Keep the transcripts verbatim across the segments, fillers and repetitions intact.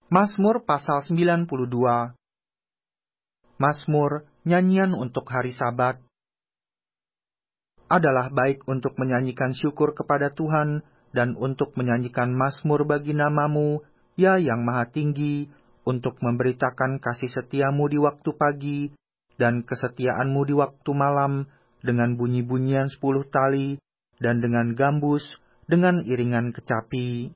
Mazmur pasal sembilan puluh dua. Mazmur, nyanyian untuk hari Sabat. Adalah baik untuk menyanyikan syukur kepada Tuhan dan untuk menyanyikan mazmur bagi nama-Mu, ya yang maha tinggi, untuk memberitakan kasih setiamu di waktu pagi dan kesetiaanmu di waktu malam, dengan bunyi-bunyian sepuluh tali dan dengan gambus, dengan iringan kecapi.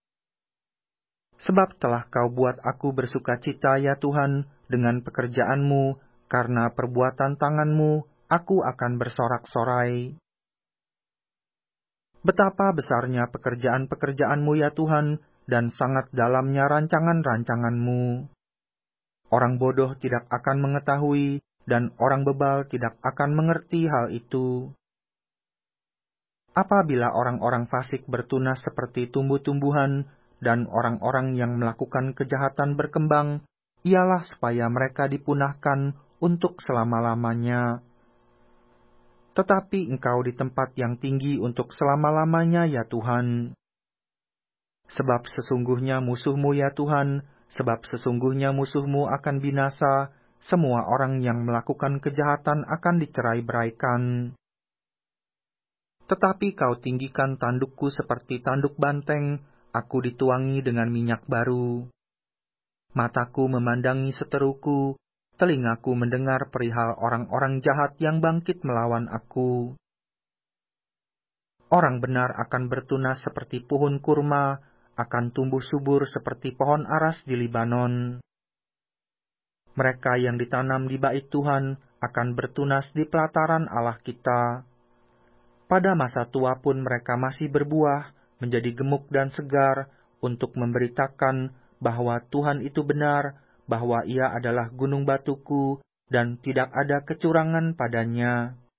Sebab telah Kau buat aku bersuka cita, ya Tuhan, dengan pekerjaanmu, karena perbuatan tanganmu, aku akan bersorak-sorai. Betapa besarnya pekerjaan-pekerjaanmu, ya Tuhan, dan sangat dalamnya rancangan-rancanganmu. Orang bodoh tidak akan mengetahui, dan orang bebal tidak akan mengerti hal itu. Apabila orang-orang fasik bertunas seperti tumbuh-tumbuhan, dan orang-orang yang melakukan kejahatan berkembang, ialah supaya mereka dipunahkan untuk selama-lamanya. Tetapi Engkau di tempat yang tinggi untuk selama-lamanya, ya Tuhan. Sebab sesungguhnya musuhmu, ya Tuhan, sebab sesungguhnya musuhmu akan binasa, semua orang yang melakukan kejahatan akan dicerai-beraikan. Tetapi Kau tinggikan tandukku seperti tanduk banteng, aku dituangi dengan minyak baru. Mataku memandangi seteruku, telingaku mendengar perihal orang-orang jahat yang bangkit melawan aku. Orang benar akan bertunas seperti pohon kurma, akan tumbuh subur seperti pohon aras di Libanon. Mereka yang ditanam di bait Tuhan akan bertunas di pelataran Allah kita. Pada masa tua pun mereka masih berbuah, menjadi gemuk dan segar, untuk memberitakan bahwa Tuhan itu benar, bahwa Ia adalah gunung batuku, dan tidak ada kecurangan padanya.